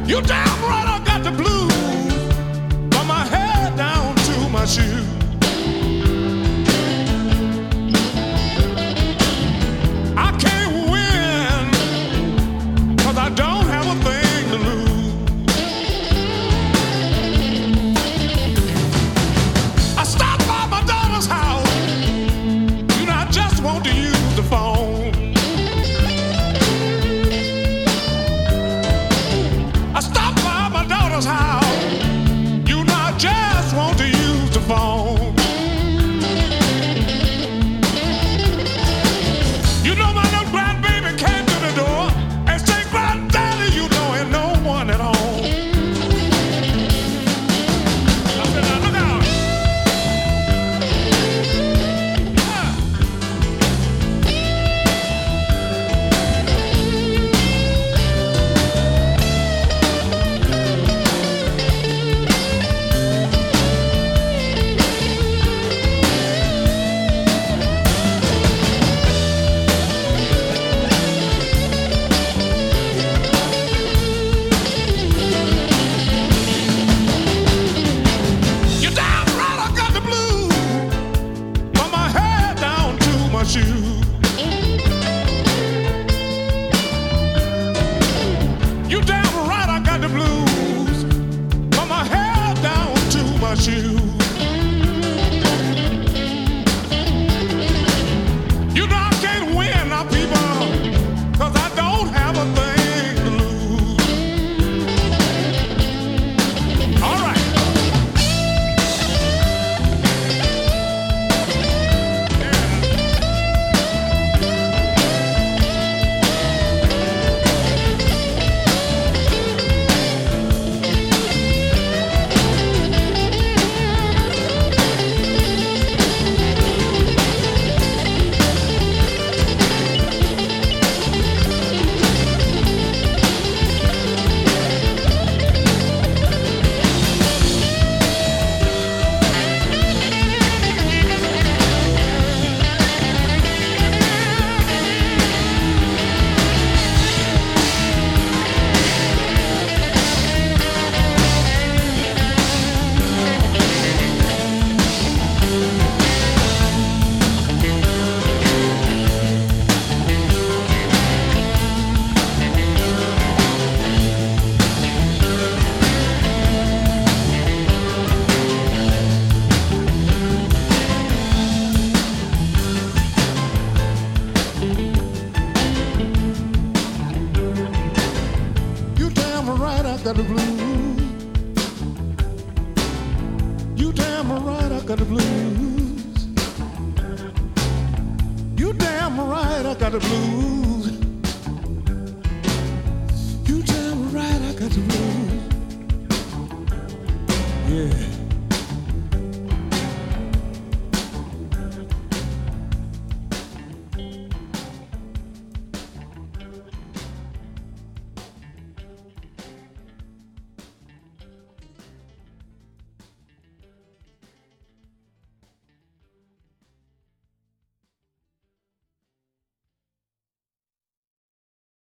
You damn right I got the blues from my head down to my shoes. I can't win 'cause I don't have a thing to lose. I stopped by my daughter's house. You know, I just want to use the phone. I stopped by my daughter's house. You know, I just want to use the phone. You know, my little grandbaby came to the door and said, "Granddaddy, you know, ain't no one at home." I said, "Now look out." You damn right I got the blues from my head down to my shoes. You damn right I got the blues from my head down to my shoes. You know I can't win now, people, 'cause I don't have a thing to lose. All right. You damn right I got the blues. You damn right I got the blues. You damn right I got the blues. You damn right I got the blues. Yeah.